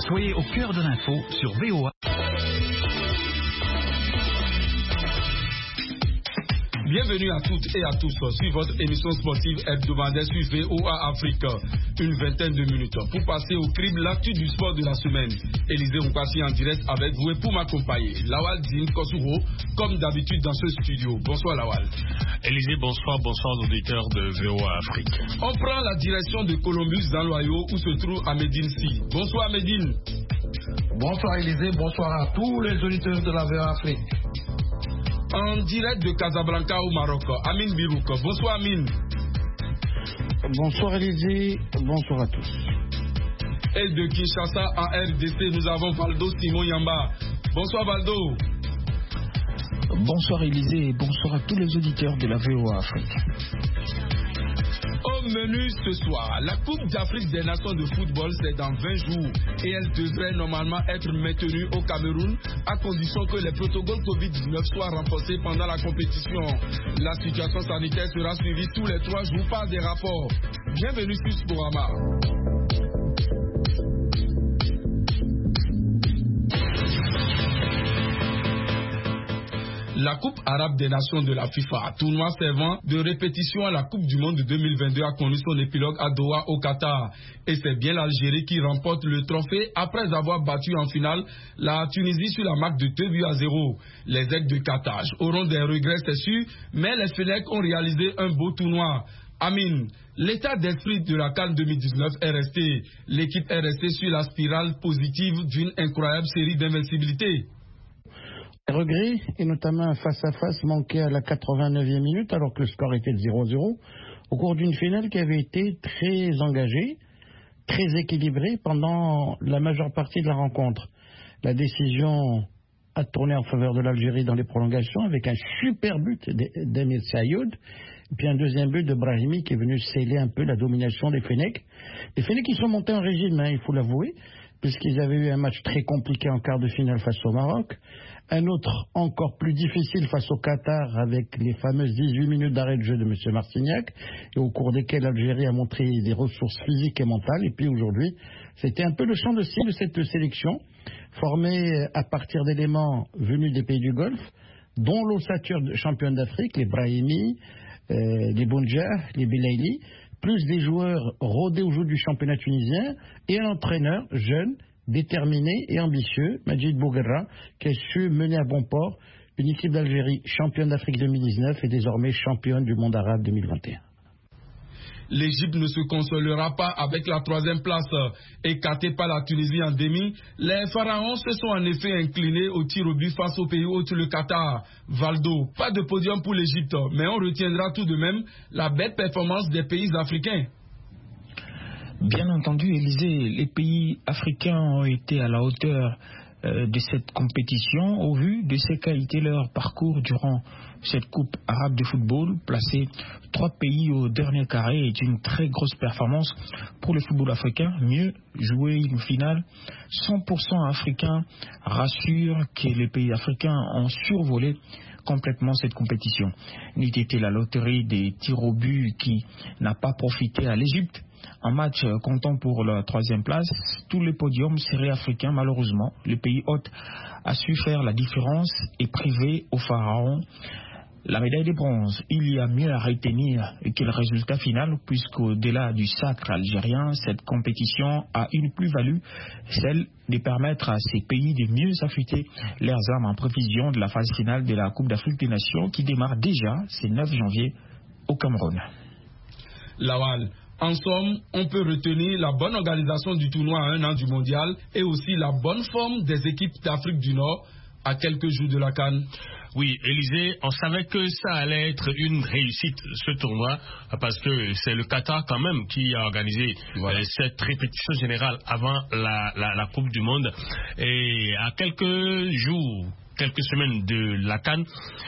Soyez au cœur de l'info sur VOA. Bienvenue à toutes et à tous sur votre émission sportive hebdomadaire sur VOA Afrique. Une vingtaine de minutes pour passer au crible l'actu du sport de la semaine. Élisée Roukassi en direct avec vous et pour m'accompagner, Lawal Dine Kosuro, comme d'habitude dans ce studio. Bonsoir Lawal. Élisée, bonsoir aux auditeurs de VOA Afrique. On prend la direction de Columbus dans l'Ohio où se trouve Ahmedine Si. Bonsoir Ahmedine. Bonsoir Élisée, bonsoir à tous les auditeurs de la VOA Afrique. En direct de Casablanca au Maroc, Amine Birouk. Bonsoir Amine. Bonsoir Élisée, bonsoir à tous. Et de Kinshasa en RDC, nous avons Valdo Simon Yamba. Bonsoir Valdo. Bonsoir Élisée et bonsoir à tous les auditeurs de la VOA Afrique. Au menu ce soir, la Coupe d'Afrique des Nations de football, c'est dans 20 jours et elle devrait normalement être maintenue au Cameroun à condition que les protocoles Covid-19 soient renforcés pendant la compétition. La situation sanitaire sera suivie tous les 3 jours par des rapports. Bienvenue sur Sporama. La Coupe arabe des nations de la FIFA, tournoi servant de répétition à la Coupe du monde de 2022, a connu son épilogue à Doha au Qatar. Et c'est bien l'Algérie qui remporte le trophée après avoir battu en finale la Tunisie sur la marque de 2-0. Les aigles de Qatar auront des regrets, c'est sûr, mais les Fennecs ont réalisé un beau tournoi. Amine, l'état d'esprit de la CAN 2019 est resté. L'équipe est restée sur la spirale positive d'une incroyable série d'invincibilité. Regrets, et notamment un face-à-face manqué à la 89e minute alors que le score était de 0-0 au cours d'une finale qui avait été très engagée, très équilibrée pendant la majeure partie de la rencontre. La décision a tourné en faveur de l'Algérie dans les prolongations avec un super but d'Emir Sayoud et puis un deuxième but de Brahimi qui est venu sceller un peu la domination des Fennecs. Les Fennecs qui sont montés en régime, il faut l'avouer, puisqu'ils avaient eu un match très compliqué en quart de finale face au Maroc, un autre encore plus difficile face au Qatar avec les fameuses 18 minutes d'arrêt de jeu de M. Marcignac, et au cours desquelles l'Algérie a montré des ressources physiques et mentales. Et puis aujourd'hui, c'était un peu le champ de cible de cette sélection, formée à partir d'éléments venus des pays du Golfe, dont l'ossature championne d'Afrique, les Brahimi, les Bounja, les Belaïli, plus des joueurs rodés au jeu du championnat tunisien et un entraîneur jeune, déterminé et ambitieux, Majid Bouguerra, qui a su mener à bon port une équipe d'Algérie championne d'Afrique 2019 et désormais championne du monde arabe 2021. L'Égypte ne se consolera pas avec la 3e place. Écartée par la Tunisie en demi, les Pharaons se sont en effet inclinés au tir au but face au pays hôte, le Qatar. Valdo, pas de podium pour l'Égypte, mais on retiendra tout de même la belle performance des pays africains. Bien entendu, Élisée, les pays africains ont été à la hauteur de cette compétition au vu de ce qu'a été leur parcours durant cette Coupe arabe de football. Placer 3 pays au dernier carré est une très grosse performance pour le football africain. Mieux, jouer une finale 100% africain rassure que les pays africains ont survolé complètement cette compétition. N'eût été la loterie des tirs au but qui n'a pas profité à l'Égypte. En match comptant pour la 3e place, tous les podiums seraient africains. Malheureusement, le pays hôte a su faire la différence et priver aux Pharaons la médaille de bronze. Il y a mieux à retenir que le résultat final, puisqu'au-delà du sacre algérien, cette compétition a une plus-value, celle de permettre à ces pays de mieux affûter leurs armes en prévision de la phase finale de la Coupe d'Afrique des Nations qui démarre déjà ce 9 janvier au Cameroun. Lawal, en somme, on peut retenir la bonne organisation du tournoi à 1 an du mondial et aussi la bonne forme des équipes d'Afrique du Nord à quelques jours de la CAN. Oui, Élisée, on savait que ça allait être une réussite, ce tournoi, parce que c'est le Qatar quand même qui a organisé cette répétition générale avant la Coupe du Monde. Et à quelques jours, quelques semaines de la CAN.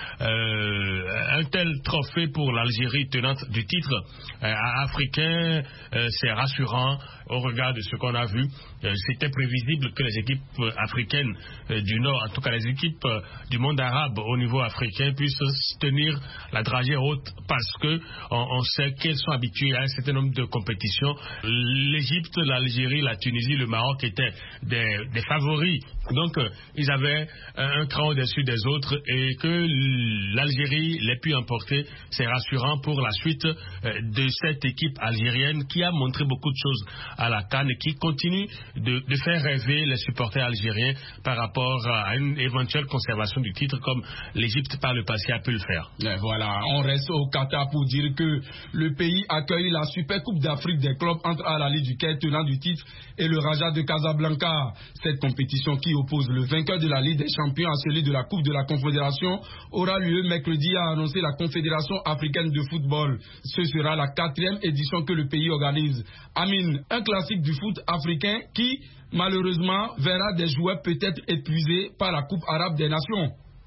Un tel trophée pour l'Algérie tenante du titre africain, c'est rassurant au regard de ce qu'on a vu. C'était prévisible que les équipes africaines du Nord, en tout cas les équipes du monde arabe au niveau africain, puissent tenir la dragée haute parce que on sait qu'elles sont habituées à un certain nombre de compétitions. L'Égypte, l'Algérie, la Tunisie, le Maroc étaient des favoris. Donc ils avaient un cran au-dessus des autres, et que l'Algérie l'ait pu emporter, c'est rassurant pour la suite de cette équipe algérienne qui a montré beaucoup de choses à la CAN et qui continue de faire rêver les supporters algériens par rapport à une éventuelle conservation du titre comme l'Égypte par le passé a pu le faire. Et voilà, on reste au Qatar pour dire que le pays accueille la Super Coupe d'Afrique des clubs entre Al Ahly du Caire, tenant du titre, et le Raja de Casablanca. Cette compétition qui oppose le vainqueur de la Ligue des Champions à celui de la Coupe de la Confédération aura lieu mercredi, a annoncé la Confédération africaine de football. Ce sera la 4e édition que le pays organise. Amine, un classique du foot africain qui, malheureusement, verra des joueurs peut-être épuisés par la Coupe arabe des nations.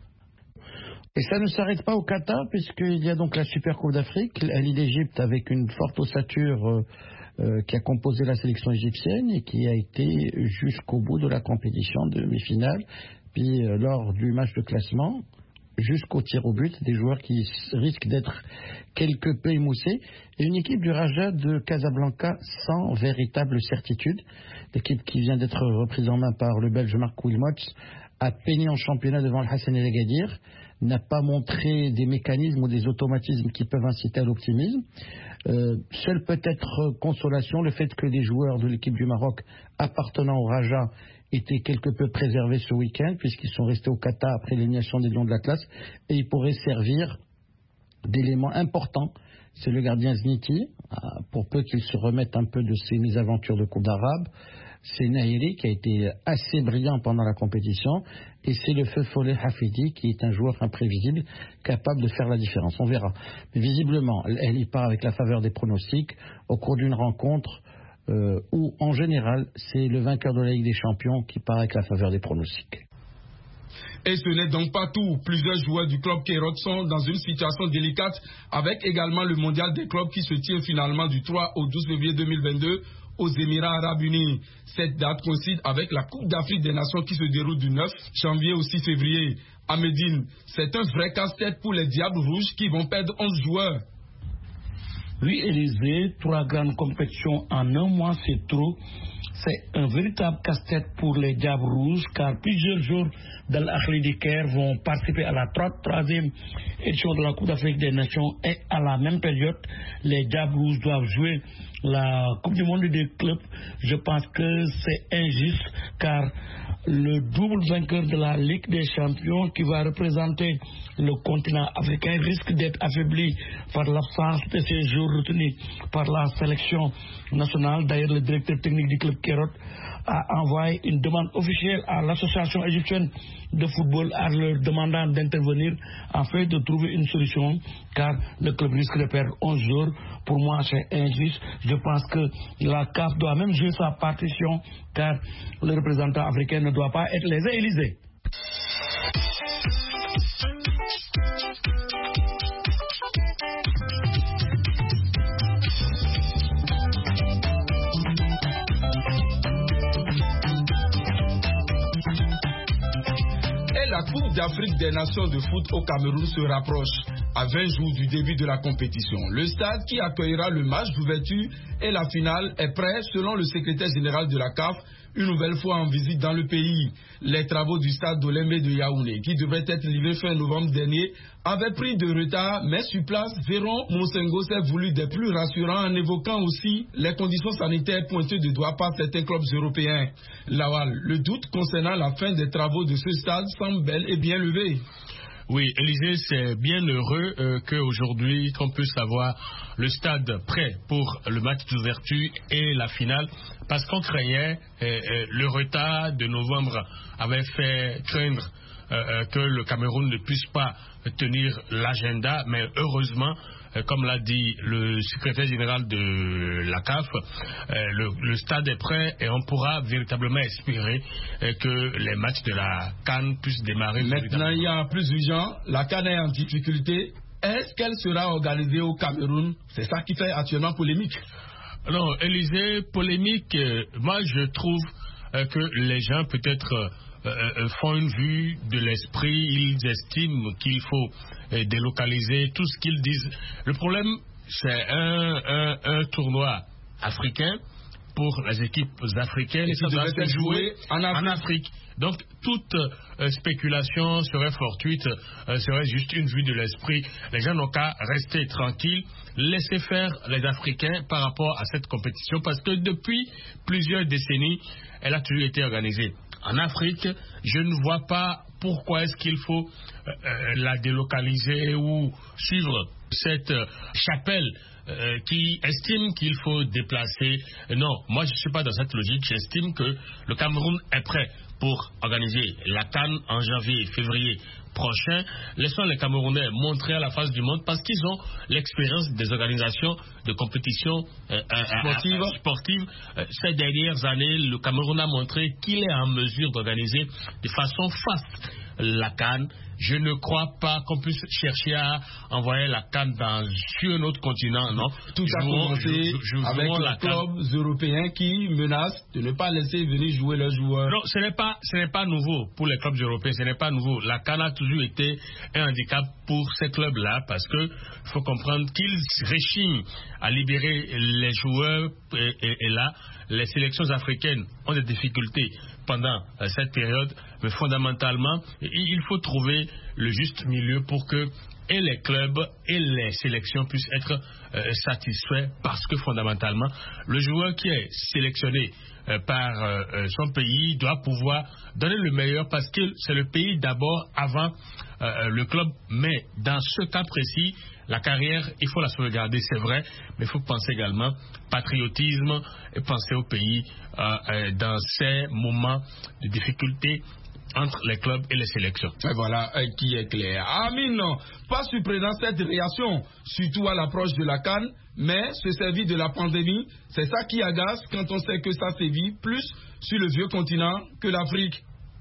Et ça ne s'arrête pas au Qatar, puisqu'il y a donc la Super Coupe d'Afrique, l'Ali d'Égypte avec une forte ossature qui a composé la sélection égyptienne et qui a été jusqu'au bout de la compétition de demi-finale, puis lors du match de classement, jusqu'au tir au but, des joueurs qui risquent d'être quelque peu émoussés, et une équipe du Raja de Casablanca sans véritable certitude. L'équipe qui vient d'être reprise en main par le Belge Marc Wilmots a peiné en championnat devant le Hassan El Agadir, n'a pas montré des mécanismes ou des automatismes qui peuvent inciter à l'optimisme. Seule peut-être consolation le fait que les joueurs de l'équipe du Maroc appartenant au Raja étaient quelque peu préservés ce week-end, puisqu'ils sont restés au Qatar après l'élimination des Lions de l'Atlas, et ils pourraient servir d'éléments importants. C'est le gardien Zniti, pour peu qu'il se remette un peu de ses mésaventures de Coupe d'Arabe. C'est Nahiri qui a été assez brillant pendant la compétition, et c'est le feu follet Hafidi qui est un joueur imprévisible capable de faire la différence. On verra. Mais visiblement, elle y part avec la faveur des pronostics au cours d'une rencontre où, en général, c'est le vainqueur de la Ligue des Champions qui part avec la faveur des pronostics. Et ce n'est donc pas tout. Plusieurs joueurs du club Kérote sont dans une situation délicate, avec également le mondial des clubs qui se tient finalement du 3 au 12 février 2022 aux Émirats Arabes Unis. Cette date coïncide avec la Coupe d'Afrique des Nations qui se déroule du 9 janvier au 6 février. À Médine, c'est un vrai casse-tête pour les Diables Rouges qui vont perdre 11 joueurs. Oui, Élysée, 3 grandes compétitions en un mois, c'est trop. C'est un véritable casse-tête pour les Diables Rouges, car plusieurs joueurs de l'Ahli du Caire vont participer à la 3e édition de la Coupe d'Afrique des Nations, et à la même période, les Diables Rouges doivent jouer la Coupe du Monde des clubs. Je pense que c'est injuste, car le double vainqueur de la Ligue des Champions qui va représenter le continent africain risque d'être affaibli par l'absence de ces joueurs retenus par la sélection nationale. D'ailleurs, le directeur technique du club Kérote a envoyé une demande officielle à l'association égyptienne de football en leur demandant d'intervenir afin de trouver une solution, car le club risque de perdre 11 jours. Pour moi, c'est injuste. Je pense que la CAF doit même jouer sa partition, car le représentant africain ne doit pas être lésé, Élysée. La Coupe d'Afrique des Nations de foot au Cameroun se rapproche. À 20 jours du début de la compétition, le stade qui accueillera le match d'ouverture et la finale est prêt selon le secrétaire général de la CAF, une nouvelle fois en visite dans le pays. Les travaux du stade d'Olembe de Yaoundé, qui devraient être livrés fin novembre dernier, avaient pris de retard, mais sur place, Véron Monsengo s'est voulu des plus rassurants en évoquant aussi les conditions sanitaires pointées du doigt par certains clubs européens. Lawal, le doute concernant la fin des travaux de ce stade semble bel et bien levé. Oui, Élysée, c'est bien heureux qu'aujourd'hui, qu'on puisse avoir le stade prêt pour le match d'ouverture et la finale, parce qu'on craignait le retard de novembre avait fait craindre que le Cameroun ne puisse pas tenir l'agenda, mais heureusement, comme l'a dit le secrétaire général de la CAF, le stade est prêt et on pourra véritablement espérer que les matchs de la CAN puissent démarrer. Maintenant, il y a plus urgent. La CAN est en difficulté. Est-ce qu'elle sera organisée au Cameroun? C'est ça qui fait actuellement polémique. Non, Élysée, polémique, moi je trouve que les gens peut-être font une vue de l'esprit, ils estiment qu'il faut délocaliser tout ce qu'ils disent. Le problème, c'est un tournoi africain pour les équipes africaines et ça doit se jouer en Afrique. Donc toute spéculation serait fortuite, serait juste une vue de l'esprit. Les gens n'ont qu'à rester tranquilles, laisser faire les Africains par rapport à cette compétition parce que depuis plusieurs décennies, elle a toujours été organisée en Afrique. Je ne vois pas pourquoi est-ce qu'il faut la délocaliser ou suivre cette chapelle qui estime qu'il faut déplacer. Non, moi je ne suis pas dans cette logique. J'estime que le Cameroun est prêt pour organiser la CAN en janvier et février prochain. Laissons les Camerounais montrer à la face du monde parce qu'ils ont l'expérience des organisations de compétitions sportives. Ces dernières années, le Cameroun a montré qu'il est en mesure d'organiser de façon faste la CAN. Je ne crois pas qu'on puisse chercher à envoyer la CAN sur un autre continent, non. Tout a commencé avec les clubs européens qui menacent de ne pas laisser venir jouer leurs joueurs. Non, ce n'est pas nouveau pour les clubs européens, ce n'est pas nouveau. La CAN a toujours été un handicap pour ces clubs-là parce que faut comprendre qu'ils rechignent à libérer les joueurs et là, les sélections africaines ont des difficultés pendant cette période, mais fondamentalement, il faut trouver le juste milieu pour que et les clubs et les sélections puissent être satisfaits parce que fondamentalement, le joueur qui est sélectionné par son pays doit pouvoir donner le meilleur parce que c'est le pays d'abord avant le club. Mais dans ce cas précis, la carrière, il faut la sauvegarder, c'est vrai, mais il faut penser également patriotisme et penser au pays dans ces moments de difficulté entre les clubs et les sélections. Et voilà qui est clair. Amine, pas surprenant cette réaction, surtout à l'approche de la CAN, mais se servir de la pandémie, c'est ça qui agace quand on sait que ça sévit plus sur le vieux continent que l'Afrique.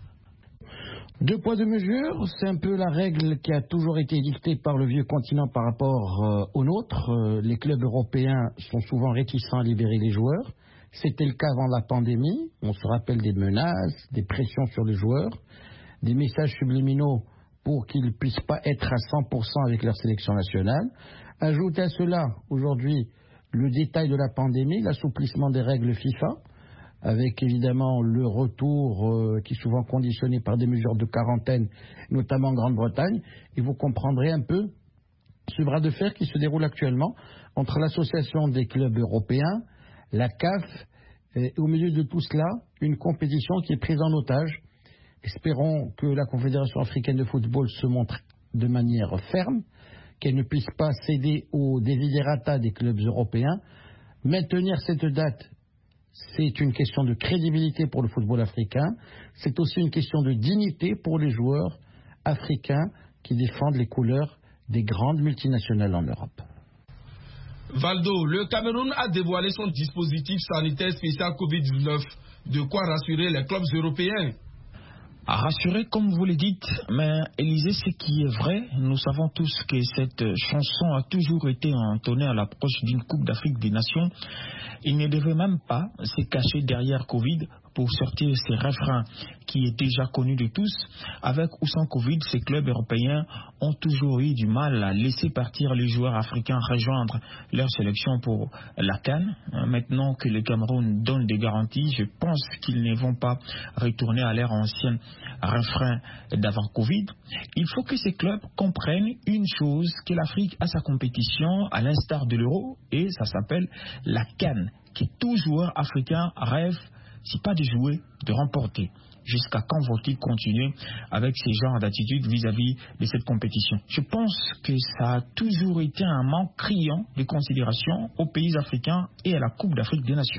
Deux poids, deux mesures, c'est un peu la règle qui a toujours été dictée par le vieux continent par rapport au nôtre. Les clubs européens sont souvent réticents à libérer les joueurs. C'était le cas avant la pandémie. On se rappelle des menaces, des pressions sur les joueurs, des messages subliminaux pour qu'ils ne puissent pas être à 100% avec leur sélection nationale. Ajoutez à cela, aujourd'hui, le détail de la pandémie, l'assouplissement des règles FIFA, avec évidemment le retour qui est souvent conditionné par des mesures de quarantaine, notamment en Grande-Bretagne, et vous comprendrez un peu ce bras de fer qui se déroule actuellement entre l'association des clubs européens, la CAF, et au milieu de tout cela, une compétition qui est prise en otage. Espérons que la Confédération africaine de football se montre de manière ferme, qu'elle ne puisse pas céder aux desiderata des clubs européens. Maintenir cette date, c'est une question de crédibilité pour le football africain. C'est aussi une question de dignité pour les joueurs africains qui défendent les couleurs des grandes multinationales en Europe. Valdo, le Cameroun a dévoilé son dispositif sanitaire spécial Covid-19. De quoi rassurer les clubs européens? À rassurer, comme vous le dites, mais Élysée, ce qui est vrai, nous savons tous que cette chanson a toujours été entonnée à l'approche d'une Coupe d'Afrique des Nations. Il ne devait même pas se cacher derrière Covid pour sortir ces refrains qui est déjà connu de tous. Avec ou sans Covid, ces clubs européens ont toujours eu du mal à laisser partir les joueurs africains rejoindre leur sélection pour la CAN. Maintenant que le Cameroun donne des garanties, je pense qu'ils ne vont pas retourner à leur ancien refrain d'avant Covid. Il faut que ces clubs comprennent une chose, que l'Afrique a sa compétition à l'instar de l'Euro et ça s'appelle la CAN, que tout joueur africain rêve, si pas de jouer, de remporter. Jusqu'à quand vont-ils continuer avec ces genres d'attitudes vis-à-vis de cette compétition? Je pense que ça a toujours été un manque criant de considération aux pays africains et à la Coupe d'Afrique des Nations.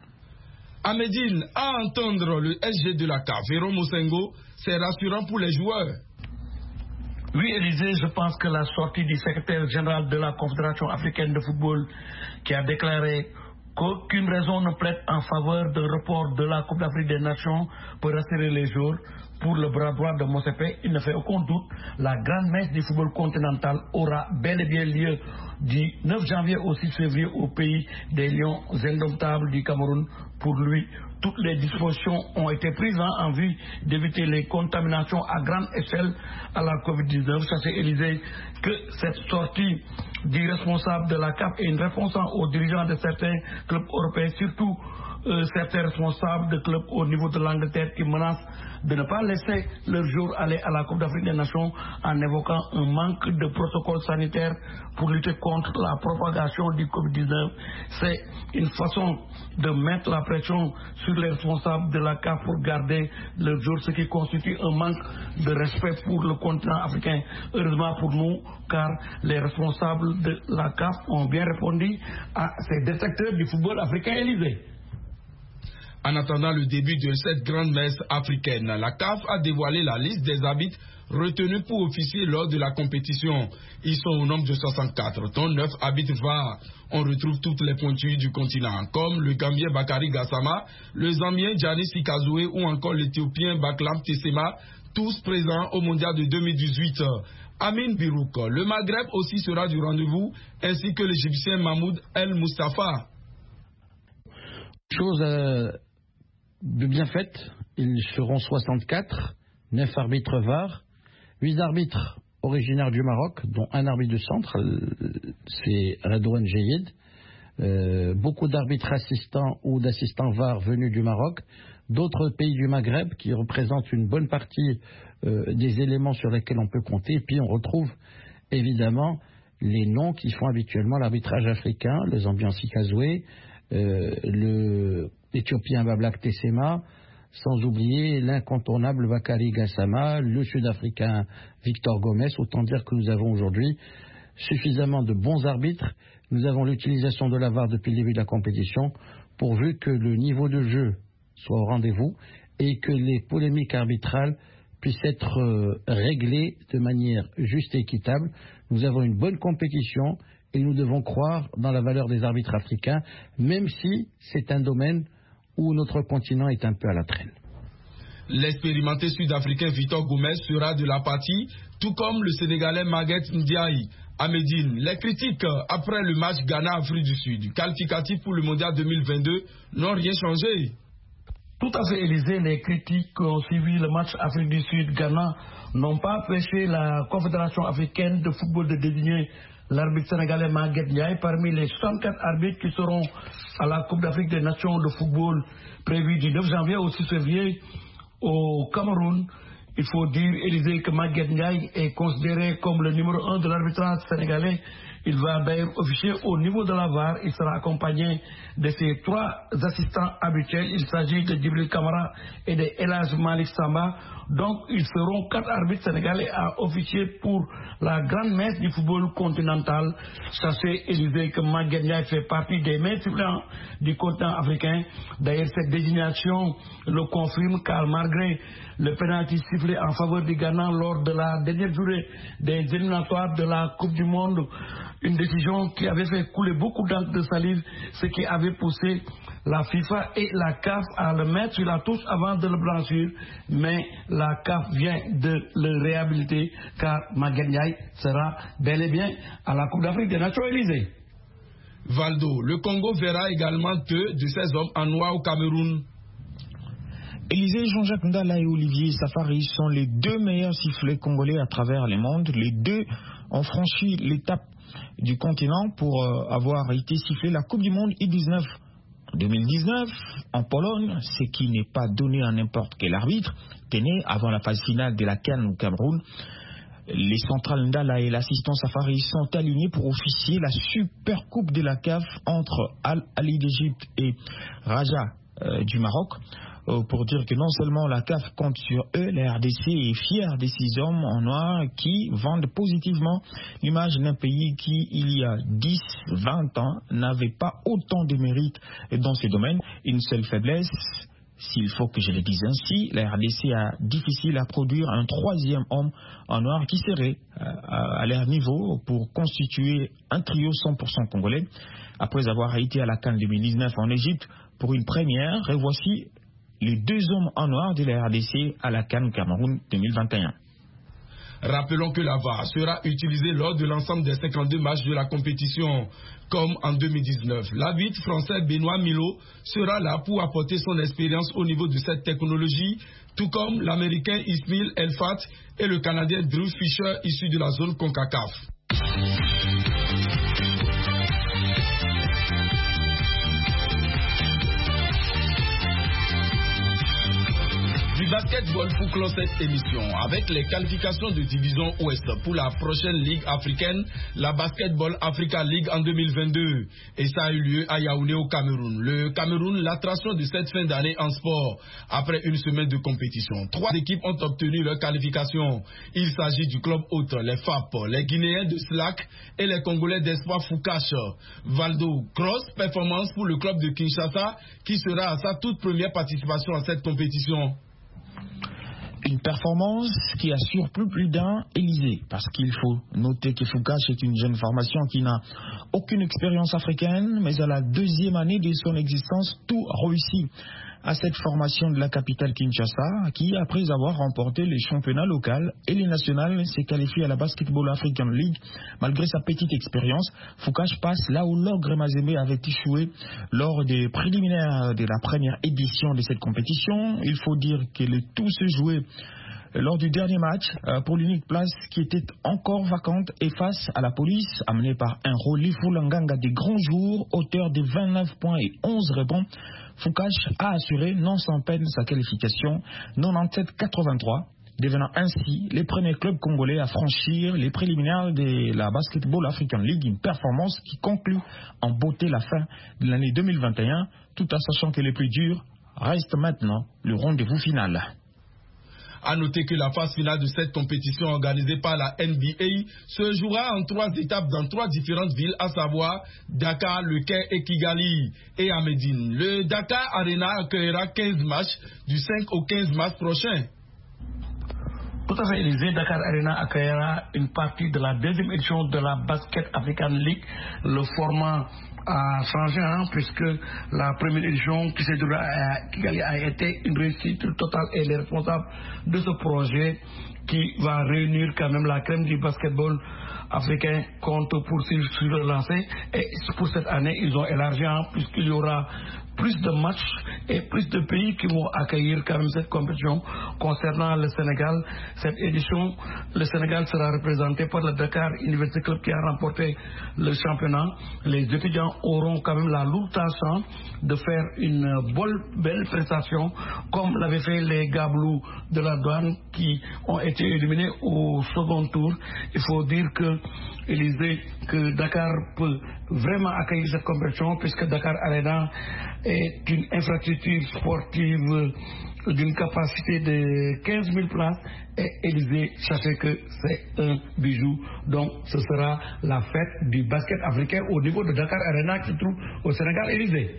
À Médine, à entendre le SG de la CAF, Véron Mosengo, c'est rassurant pour les joueurs. Oui, Élisée, je pense que la sortie du secrétaire général de la Confédération africaine de football qui a déclaré qu'aucune raison ne plaide en faveur d'un report de la Coupe d'Afrique des Nations pour rassurer les jours pour le bras droit de Motsepe, il ne fait aucun doute, la grande messe du football continental aura bel et bien lieu du 9 janvier au 6 février au pays des Lions indomptables du Cameroun. Pour lui, toutes les dispositions ont été prises en vue d'éviter les contaminations à grande échelle à la COVID-19. Ça c'est Élysée que cette sortie du responsable de la CAF est une réponse aux dirigeants de certains clubs européens, surtout certains responsables de clubs au niveau de l'Angleterre qui menacent de ne pas laisser leur jour aller à la Coupe d'Afrique des Nations en évoquant un manque de protocole sanitaire pour lutter contre la propagation du Covid-19. C'est une façon de mettre la pression sur les responsables de la CAF pour garder leur jour, ce qui constitue un manque de respect pour le continent africain. Heureusement pour nous, car les responsables de la CAF ont bien répondu à ces détracteurs du football africain Élysée. En attendant le début de cette grande messe africaine, la CAF a dévoilé la liste des arbitres retenus pour officier lors de la compétition. Ils sont au nombre de 64, dont 9 arbitres VAR. On retrouve toutes les pointures du continent, comme le Gambien Bakari Gassama, le Zambien Giannis Sikazoué ou encore l'Éthiopien Baklam Tessema, tous présents au Mondial de 2018. Amin Birouk, le Maghreb aussi sera du rendez-vous, ainsi que l'Égyptien Mahmoud El Mustafa. Chose de bien faite, ils seront 64, 9 arbitres VAR, 8 arbitres originaires du Maroc, dont un arbitre de centre, c'est Redouane Jeyed, beaucoup d'arbitres assistants ou d'assistants VAR venus du Maroc, d'autres pays du Maghreb qui représentent une bonne partie des éléments sur lesquels on peut compter, et puis on retrouve évidemment les noms qui font habituellement l'arbitrage africain, le Zambien Sikazoué, l'Éthiopien Bablak Tessema, sans oublier l'incontournable Bakari Gassama, le Sud-Africain Victor Gomez. Autant dire que nous avons aujourd'hui suffisamment de bons arbitres. Nous avons l'utilisation de la VAR depuis le début de la compétition, pourvu que le niveau de jeu soit au rendez-vous et que les polémiques arbitrales puissent être réglées de manière juste et équitable. Nous avons une bonne compétition et nous devons croire dans la valeur des arbitres africains, même si c'est un domaine où notre continent est un peu à la traîne. L'expérimenté sud-africain Victor Gomez sera de la partie, tout comme le Sénégalais Maguette Ndiaye. À Médine, les critiques après le match Ghana-Afrique du Sud, qualificatif pour le Mondial 2022, n'ont rien changé. Tout à fait, Élysée, les critiques qui ont suivi le match Afrique du Sud-Ghana n'ont pas empêché la Confédération africaine de football de désigner l'arbitre sénégalais Maguette Ndiaye parmi les 64 arbitres qui seront à la Coupe d'Afrique des Nations de football prévue du 9 janvier au 6 février au Cameroun. Il faut dire, Élysée, que Maguette Ndiaye est considéré comme le numéro 1 de l'arbitrage sénégalais. Il va d'ailleurs officier au niveau de la VAR. Il sera accompagné de ses 3 assistants habituels. Il s'agit de Djibril Kamara et de El Hadj Malick Samba. Donc, ils seront 4 arbitres sénégalais à officier pour la grande messe du football continental. Sachez, Élysée, que Maguette Ndiaye fait partie des mains suppléants du continent africain. D'ailleurs, cette désignation le confirme, car malgré le pénalty sifflé en faveur du Ghana lors de la dernière journée des éliminatoires de la Coupe du Monde, une décision qui avait fait couler beaucoup d'encre de salive, ce qui avait poussé la FIFA et la CAF à le mettre sur la touche avant de le blanchir, mais la CAF vient de le réhabiliter, car Maguette Ndiaye sera bel et bien à la Coupe d'Afrique des Nations Élysée. Valdo, le Congo verra également 2 de ses hommes en noir au Cameroun. Élysée, Jean-Jacques Ndala et Olivier Safari sont les 2 meilleurs sifflets congolais à travers le monde. Les 2 ont franchi l'étape du continent pour avoir été sifflés la Coupe du Monde I-19 2019 en Pologne, ce qui n'est pas donné à n'importe quel arbitre. Tenez, avant la phase finale de la CAN au Cameroun, les centrales Ndala et l'assistant Safari sont alignés pour officier la super coupe de la CAF entre Al-Ali d'Égypte et Raja du Maroc. Pour dire que non seulement la CAF compte sur eux, la RDC est fière de ces hommes en noir qui vendent positivement l'image d'un pays qui, il y a 10-20 ans, n'avait pas autant de mérite dans ce domaine. Une seule faiblesse, S'il faut que je le dise ainsi, la RDC a difficile à produire un troisième homme en noir qui serait à leur niveau pour constituer un trio 100% congolais. Après avoir été à la CAN 2019 en Égypte pour une première, revoici les deux hommes en noir de la RDC à la CAN Cameroun 2021. Rappelons que la VAR sera utilisée lors de l'ensemble des 52 matchs de la compétition, comme en 2019. L'arbitre français Benoît Milot sera là pour apporter son expérience au niveau de cette technologie, tout comme l'américain Ismail Elfat et le canadien Drew Fisher issu de la zone CONCACAF. Du basketball pour clore cette émission avec les qualifications de division Ouest pour la prochaine Ligue africaine, la Basketball Africa League en 2022. Et ça a eu lieu à Yaoundé au Cameroun. Le Cameroun, l'attraction de cette fin d'année en sport. Après une semaine de compétition, 3 équipes ont obtenu leur qualification. Il s'agit du club hôte, les FAP, les Guinéens de Slack et les Congolais d'Espoir Foucache. Valdo, grosse performance pour le club de Kinshasa qui sera à sa toute première participation à cette compétition. Une performance qui a surpris plus d'un Élysée, parce qu'il faut noter que Foucache est une jeune formation qui n'a aucune expérience africaine, mais à la 2e année de son existence, tout réussit à cette formation de la capitale Kinshasa, qui, après avoir remporté les championnats locaux et les nationales, s'est qualifié à la Basketball African League. Malgré sa petite expérience, Foucache passe là où l'Ogre Mazembe avait échoué lors des préliminaires de la première édition de cette compétition. Il faut dire que le tout se jouait lors du dernier match pour l'unique place qui était encore vacante et face à la police, amenée par un Rolly Foulanganga des grands jours, auteur de 29 points et 11 rebonds. Foucache a assuré non sans peine sa qualification 97-83, devenant ainsi les premiers clubs congolais à franchir les préliminaires de la Basketball African League, une performance qui conclut en beauté la fin de l'année 2021, tout en sachant que les plus durs restent maintenant le rendez-vous final. A noter que la phase finale de cette compétition organisée par la NBA se jouera en 3 étapes dans 3 différentes villes, à savoir Dakar, Le Caire et Kigali. Et à Médine, le Dakar Arena accueillera 15 matchs du 5 au 15 mars prochain. Tout à fait, Élysée, Dakar Arena accueillera une partie de la 2e édition de la Basket African League. Le format a changé, puisque la première édition qui s'est déroulée à Kigali a été une réussite totale, et les responsables de ce projet qui va réunir quand même la crème du basketball africain compte poursuivre sur le lancer. Et pour cette année, ils ont élargi, puisqu'il y aura plus de matchs et plus de pays qui vont accueillir quand même cette compétition. Concernant le Sénégal, cette édition, le Sénégal sera représenté par le Dakar University Club qui a remporté le championnat. Les étudiants auront quand même la lourde tâche de faire une belle prestation, comme l'avaient fait les Gablous de la douane qui ont été éliminés au second tour. Il faut dire que Élysée, que Dakar peut vraiment accueillir cette compétition, puisque Dakar Arena est une infrastructure sportive d'une capacité de 15 000 places. Et Élysée, sachez que c'est un bijou. Donc ce sera la fête du basket africain au niveau de Dakar Arena qui se trouve au Sénégal. Élysée.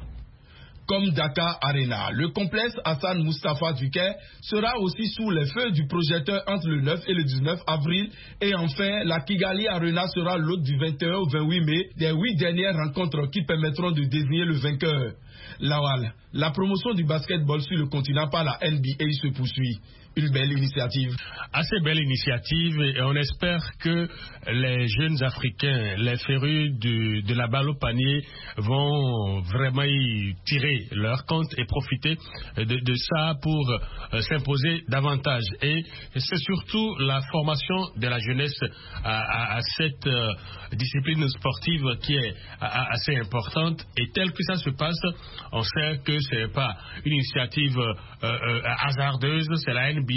Comme Dakar Arena, le complexe Hassan Moustapha du Caire sera aussi sous les feux du projecteur entre le 9 et le 19 avril. Et enfin, la Kigali Arena sera l'hôte du 21 au 28 mai, des 8 dernières rencontres qui permettront de désigner le vainqueur. Lawal, la promotion du basketball sur le continent par la NBA se poursuit. Une belle initiative. Assez belle initiative, et on espère que les jeunes Africains, les férus de la balle au panier, vont vraiment y tirer leur compte et profiter de ça pour s'imposer davantage. Et c'est surtout la formation de la jeunesse à cette discipline sportive qui est assez importante. Et tel que ça se passe, on sait que ce n'est pas une initiative hasardeuse, c'est la NBA,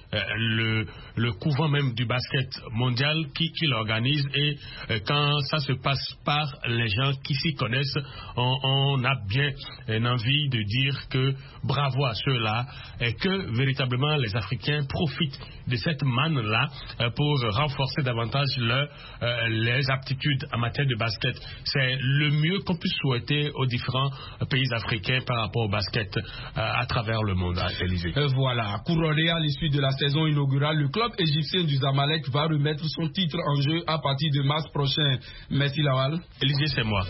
le couvent même du basket mondial qui l'organise, et quand ça se passe par les gens qui s'y connaissent, on a bien envie de dire que bravo à ceux-là, et que véritablement les Africains profitent de cette manne-là pour renforcer davantage les aptitudes en matière de basket. C'est le mieux qu'on puisse souhaiter aux différents pays africains par rapport au basket à travers le monde, Élysée. Voilà, couronné à l'issue de la saison inaugurale, le club égyptien du Zamalek va remettre son titre en jeu à partir de mars prochain. Merci Lawal. Élysée, c'est moi.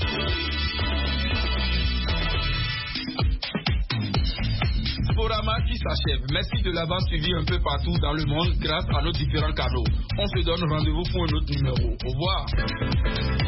Sporama qui s'achève. Merci de l'avoir suivi un peu partout dans le monde grâce à nos différents canaux. On se donne rendez-vous pour un autre numéro. Au revoir.